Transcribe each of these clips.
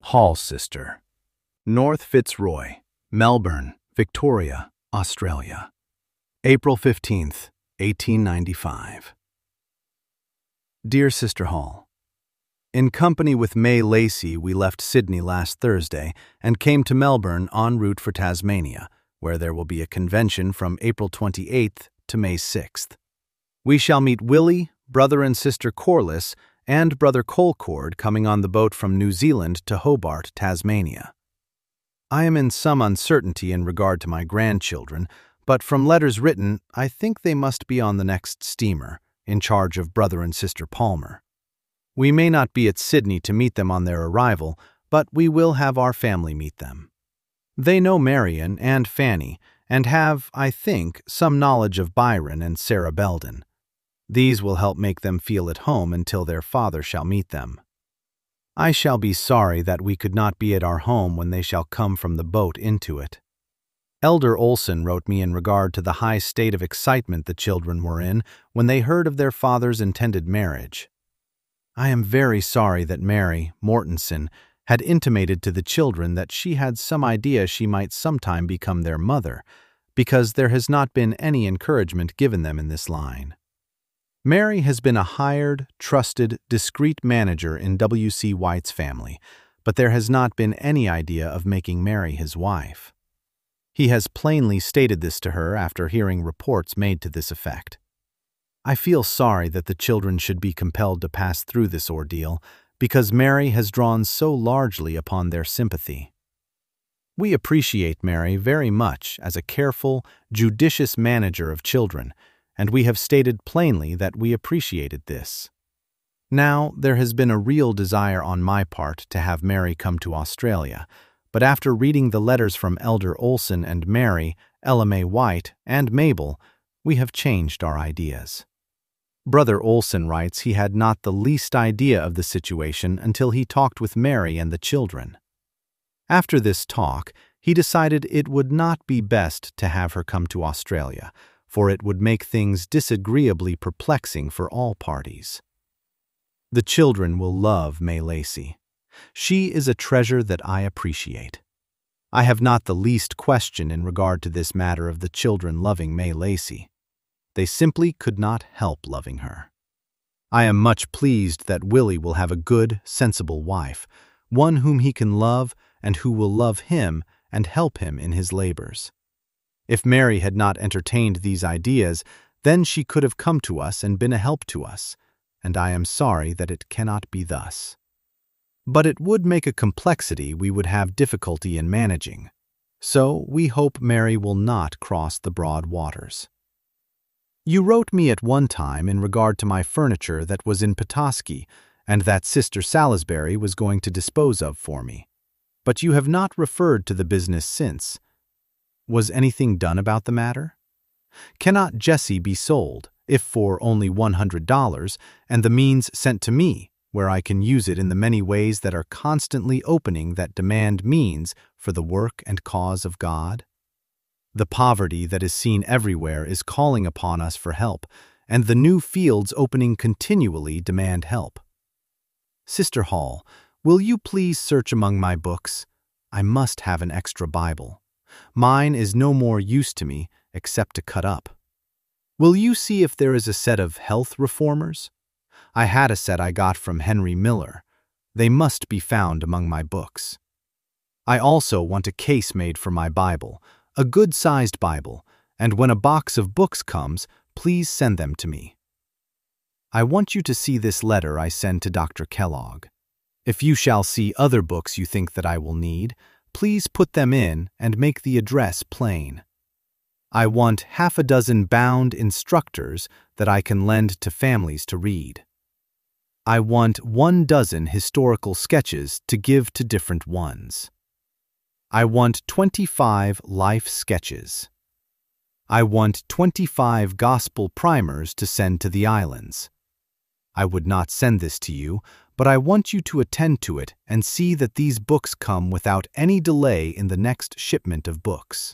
Hall Sister, North Fitzroy, Melbourne, Victoria, Australia. April 15th, 1895. Dear Sister Hall, in company with May Lacey, we left Sydney last Thursday and came to Melbourne en route for Tasmania, where there will be a convention from April 28th to May 6th. We shall meet Willie, Brother and Sister Corliss, and Brother Colcord coming on the boat from New Zealand to Hobart, Tasmania. I am in some uncertainty in regard to my grandchildren, but from letters written, I think they must be on the next steamer, in charge of Brother and Sister Palmer. We may not be at Sydney to meet them on their arrival, but we will have our family meet them. They know Marion and Fanny, and have, I think, some knowledge of Byron and Sarah Belden. These will help make them feel at home until their father shall meet them. I shall be sorry that we could not be at our home when they shall come from the boat into it. Elder Olson wrote me in regard to the high state of excitement the children were in when they heard of their father's intended marriage. I am very sorry that Mary Mortensen had intimated to the children that she had some idea she might sometime become their mother, because there has not been any encouragement given them in this line. Mary has been a hired, trusted, discreet manager in W.C. White's family, but there has not been any idea of making Mary his wife. He has plainly stated this to her after hearing reports made to this effect. I feel sorry that the children should be compelled to pass through this ordeal, because Mary has drawn so largely upon their sympathy. We appreciate Mary very much as a careful, judicious manager of children, and we have stated plainly that we appreciated this. Now, there has been a real desire on my part to have Mary come to Australia, but after reading the letters from Elder Olson and Mary, Ella May White, and Mabel, we have changed our ideas. Brother Olson writes he had not the least idea of the situation until he talked with Mary and the children. After this talk, he decided it would not be best to have her come to Australia, for it would make things disagreeably perplexing for all parties. The children will love May Lacey. She is a treasure that I appreciate. I have not the least question in regard to this matter of the children loving May Lacey. They simply could not help loving her. I am much pleased that Willie will have a good, sensible wife, one whom he can love and who will love him and help him in his labors. If Mary had not entertained these ideas, then she could have come to us and been a help to us, and I am sorry that it cannot be thus. But it would make a complexity we would have difficulty in managing, so we hope Mary will not cross the broad waters. You wrote me at one time in regard to my furniture that was in Petoskey and that Sister Salisbury was going to dispose of for me, but you have not referred to the business since. Was anything done about the matter? Cannot Jessie be sold, if for only $100, and the means sent to me, where I can use it in the many ways that are constantly opening that demand means for the work and cause of God? The poverty that is seen everywhere is calling upon us for help, and the new fields opening continually demand help. Sister Hall, will you please search among my books? I must have an extra Bible. Mine is no more use to me except to cut up. Will you see if there is a set of health reformers? I had a set I got from Henry Miller. They must be found among my books. I also want a case made for my Bible, a good-sized Bible, and when a box of books comes, please send them to me. I want you to see this letter I send to Dr. Kellogg. If you shall see other books you think that I will need, please put them in and make the address plain. I want half a dozen bound instructors that I can lend to families to read. I want 12 historical sketches to give to different ones. I want 25 life sketches. I want 25 gospel primers to send to the islands. I would not send this to you, but I want you to attend to it and see that these books come without any delay in the next shipment of books.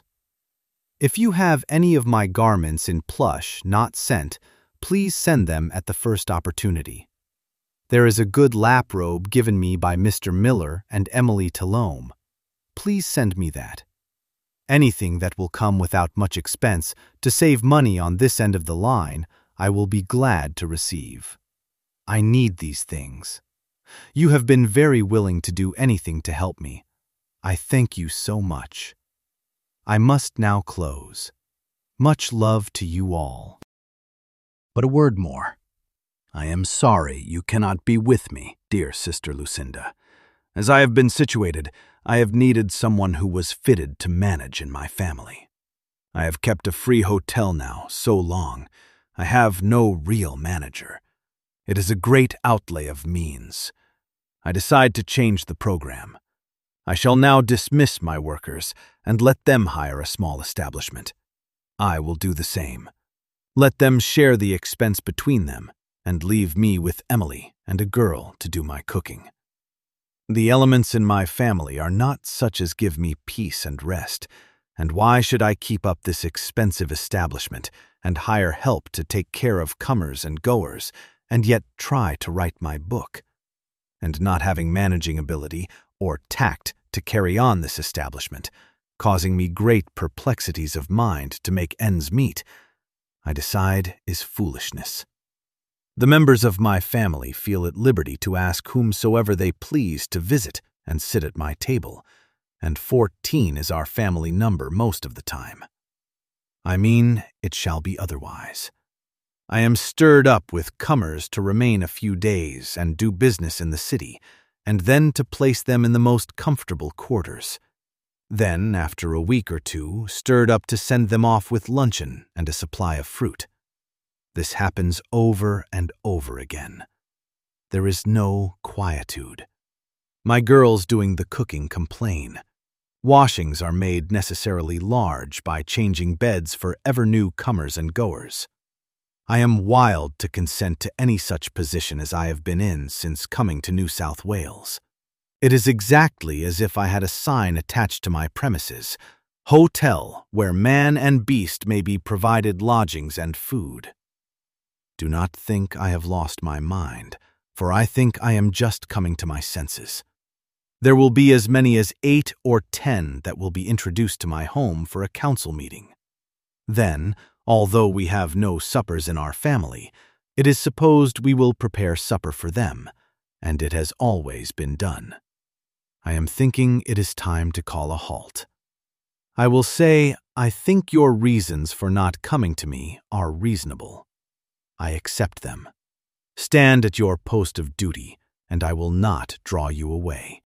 If you have any of my garments in plush not sent, please send them at the first opportunity. There is a good lap robe given me by Mr. Miller and Emily Talome. Please send me that. Anything that will come without much expense to save money on this end of the line, I will be glad to receive. I need these things. You have been very willing to do anything to help me. I thank you so much. I must now close. Much love to you all. But a word more. I am sorry you cannot be with me, dear Sister Lucinda. As I have been situated, I have needed someone who was fitted to manage in my family. I have kept a free hotel now so long, I have no real manager. It is a great outlay of means. I decide to change the program. I shall now dismiss my workers and let them hire a small establishment. I will do the same. Let them share the expense between them and leave me with Emily and a girl to do my cooking. The elements in my family are not such as give me peace and rest, and why should I keep up this expensive establishment and hire help to take care of comers and goers, and yet try to write my book? And not having managing ability or tact to carry on this establishment, causing me great perplexities of mind to make ends meet, I decide is foolishness. The members of my family feel at liberty to ask whomsoever they please to visit and sit at my table, and 14 is our family number most of the time. I mean, it shall be otherwise. I am stirred up with comers to remain a few days and do business in the city, and then to place them in the most comfortable quarters. Then, after a week or two, stirred up to send them off with luncheon and a supply of fruit. This happens over and over again. There is no quietude. My girls doing the cooking complain. Washings are made necessarily large by changing beds for ever new comers and goers. I am wild to consent to any such position as I have been in since coming to New South Wales. It is exactly as if I had a sign attached to my premises, "Hotel, where man and beast may be provided lodgings and food." Do not think I have lost my mind, for I think I am just coming to my senses. There will be as many as 8 or 10 that will be introduced to my home for a council meeting. Then, although we have no suppers in our family, it is supposed we will prepare supper for them, and it has always been done. I am thinking it is time to call a halt. I will say, I think your reasons for not coming to me are reasonable. I accept them. Stand at your post of duty, and I will not draw you away.